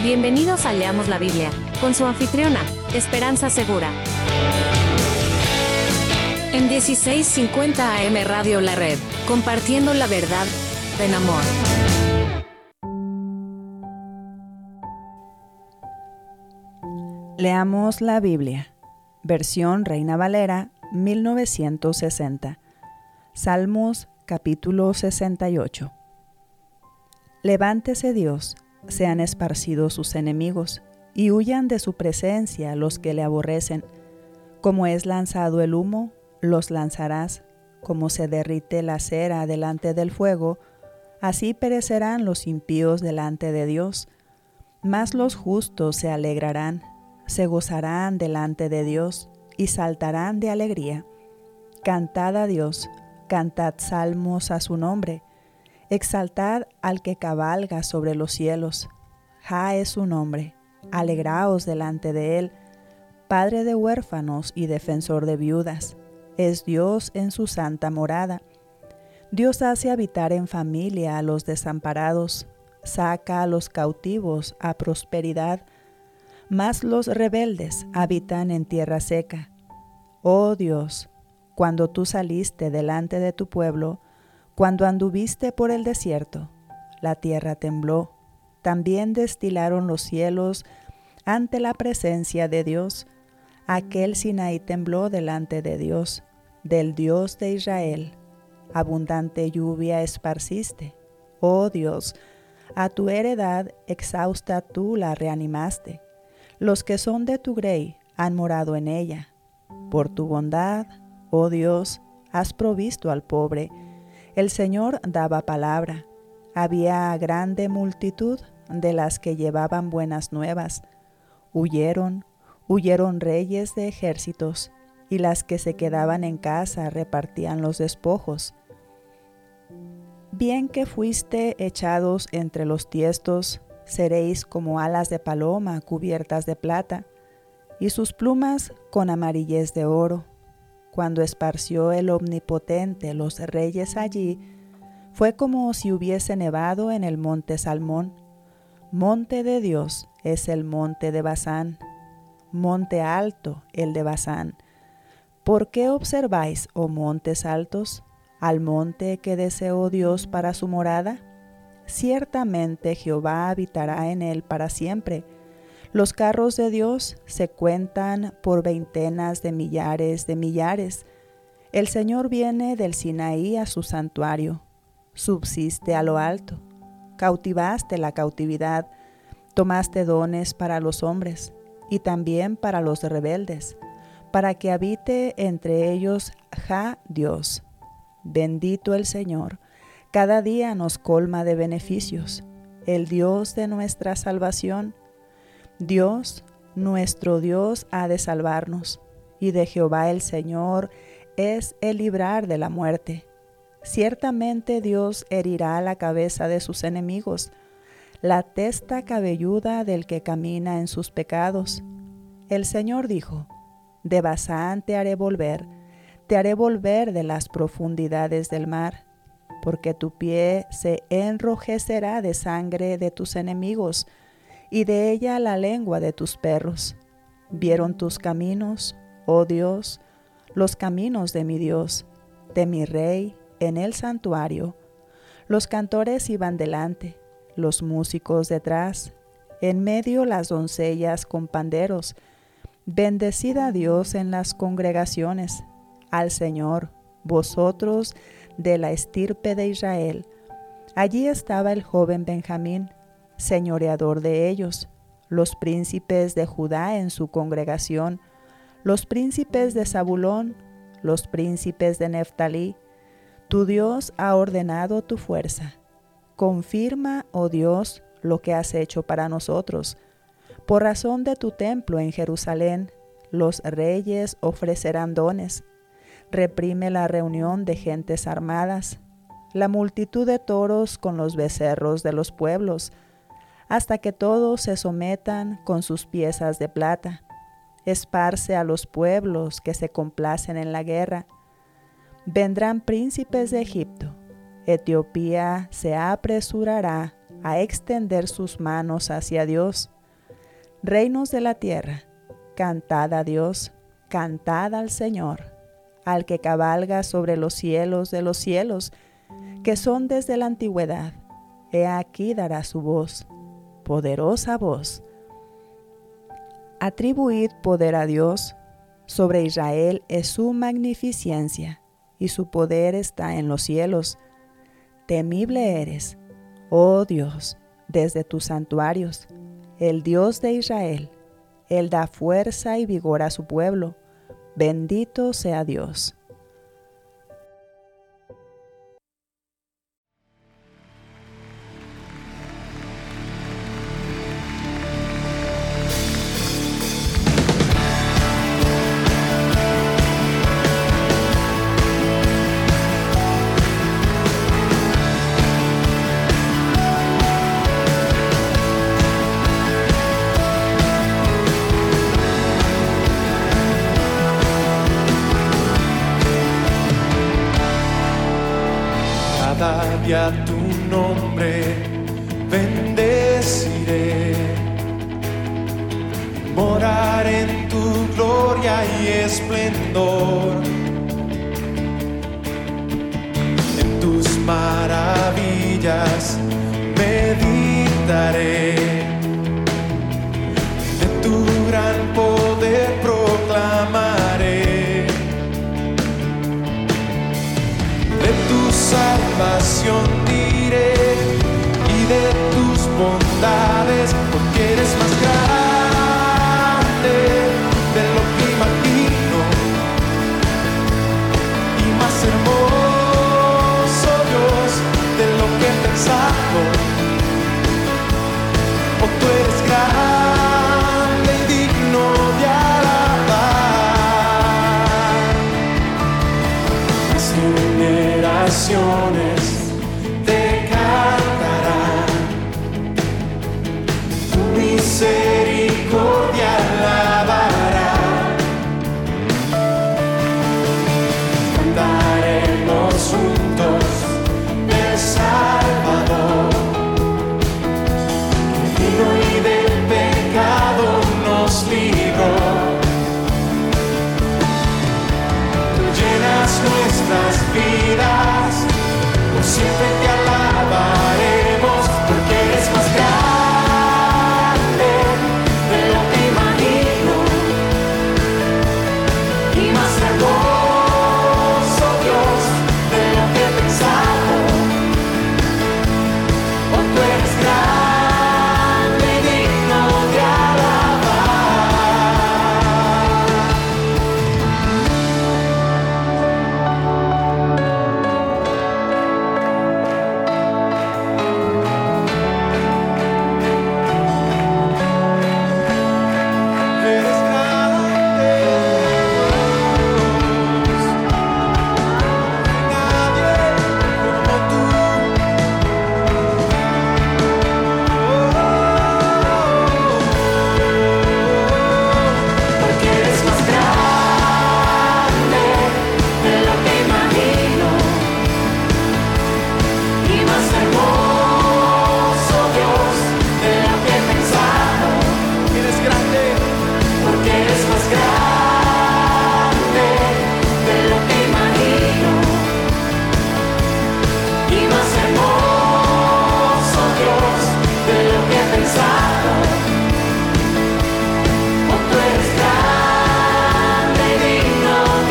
Bienvenidos a Leamos la Biblia, con su anfitriona, Esperanza Segura. En 1650 AM Radio La Red, compartiendo la verdad en amor. Leamos la Biblia, versión Reina Valera, 1960. Salmos, capítulo 68. Levántese Dios, sean esparcidos sus enemigos, y huyan de su presencia los que le aborrecen. Como es lanzado el humo, los lanzarás, como se derrite la cera delante del fuego, así perecerán los impíos delante de Dios. Mas los justos se alegrarán, se gozarán delante de Dios, y saltarán de alegría. Cantad a Dios, cantad salmos a su nombre, exaltad al que cabalga sobre los cielos. Jah es su nombre, alegraos delante de él. Padre de huérfanos y defensor de viudas, es Dios en su santa morada. Dios hace habitar en familia a los desamparados, saca a los cautivos a prosperidad, mas los rebeldes habitan en tierra seca. Oh Dios, cuando tú saliste delante de tu pueblo, cuando anduviste por el desierto, la tierra tembló, también destilaron los cielos ante la presencia de Dios. Aquel Sinaí tembló delante de Dios, del Dios de Israel. Abundante lluvia esparciste. Oh Dios, a tu heredad exhausta tú la reanimaste. Los que son de tu grey han morado en ella. Por tu bondad, oh Dios, has provisto al pobre. El Señor daba palabra. Había grande multitud de las que llevaban buenas nuevas. Huyeron reyes de ejércitos, y las que se quedaban en casa repartían los despojos. Bien que fuiste echados entre los tiestos, seréis como alas de paloma cubiertas de plata, y sus plumas con amarillez de oro. Cuando esparció el Omnipotente los reyes allí, fue como si hubiese nevado en el monte Salmón. Monte de Dios es el monte de Basán, monte alto el de Basán. ¿Por qué observáis, oh montes altos, al monte que deseó Dios para su morada? Ciertamente Jehová habitará en él para siempre. Los carros de Dios se cuentan por veintenas de millares de millares. El Señor viene del Sinaí a su santuario. Subsiste a lo alto. Cautivaste la cautividad. Tomaste dones para los hombres y también para los rebeldes, para que habite entre ellos Jah Dios. Bendito el Señor. Cada día nos colma de beneficios. El Dios de nuestra salvación. Dios, nuestro Dios, ha de salvarnos, y de Jehová el Señor es el librar de la muerte. Ciertamente Dios herirá la cabeza de sus enemigos, la testa cabelluda del que camina en sus pecados. El Señor dijo: de Basán te haré volver de las profundidades del mar, porque tu pie se enrojecerá de sangre de tus enemigos, y de ella la lengua de tus perros. Vieron tus caminos, oh Dios, los caminos de mi Dios, de mi Rey en el santuario. Los cantores iban delante, los músicos detrás, en medio las doncellas con panderos. Bendecid a Dios en las congregaciones, al Señor, vosotros de la estirpe de Israel. Allí estaba el joven Benjamín, señoreador de ellos, los príncipes de Judá en su congregación, los príncipes de Zabulón, los príncipes de Neftalí. Tu Dios ha ordenado tu fuerza. Confirma, oh Dios, lo que has hecho para nosotros. Por razón de tu templo en Jerusalén, los reyes ofrecerán dones. Reprime la reunión de gentes armadas, la multitud de toros con los becerros de los pueblos, hasta que todos se sometan con sus piezas de plata. Esparce a los pueblos que se complacen en la guerra. Vendrán príncipes de Egipto. Etiopía se apresurará a extender sus manos hacia Dios. Reinos de la tierra, cantad a Dios, cantad al Señor, al que cabalga sobre los cielos de los cielos, que son desde la antigüedad. He aquí dará su voz, poderosa voz. Atribuid poder a Dios, sobre Israel es su magnificencia, y su poder está en los cielos. Temible eres, oh Dios, desde tus santuarios, el Dios de Israel. Él da fuerza y vigor a su pueblo. Bendito sea Dios. Cada día tu nombre bendeciré, morar en tu gloria y esplendor, en tus maravillas meditaré, de tu gran poder proclamaré, de tu salvación diré y de tus bondades, porque eres más grande de lo que imagino y más hermoso, Dios, de lo que he pensado. Oh, tú eres grande y digno de alabar. Las generaciones te cantarán, tu misericordia alabarán. Cantaremos juntos del Salvador, que vino y del pecado nos libró. Tú llenas nuestras vidas, por siempre te alabaremos, porque eres más grande de lo que imagino y más hermoso, Dios, de lo que he pensado. Oh, tú eres grande y digno de alabar. Eres grande, Dios, nadie como tú. Porque eres más grande de lo que imagino y más hermoso, Dios, de lo que he pensado. Eres grande, porque eres más grande de lo que imagino y más hermoso, Dios, de lo que he pensado. Oh, tú eres grande y digno de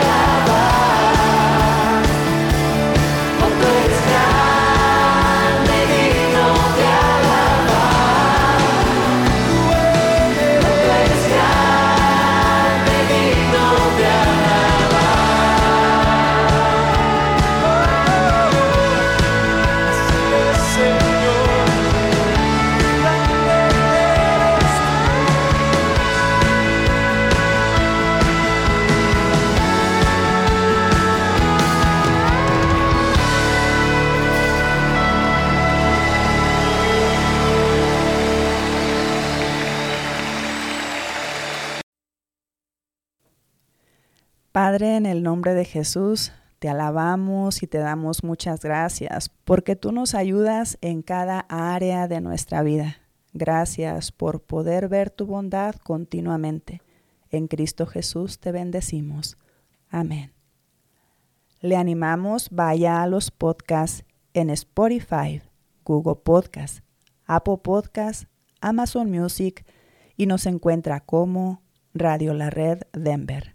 alabar. Oh, tú eres grande y digno de alabar. Oh, tú eres grande y digno de alabar. Así es, Señor, grande eres tú. Padre, en el nombre de Jesús, te alabamos y te damos muchas gracias porque tú nos ayudas en cada área de nuestra vida. Gracias por poder ver tu bondad continuamente. En Cristo Jesús te bendecimos. Amén. Le animamos, vaya a los podcasts en Spotify, Google Podcasts, Apple Podcasts, Amazon Music y nos encuentra como Radio La Red Denver.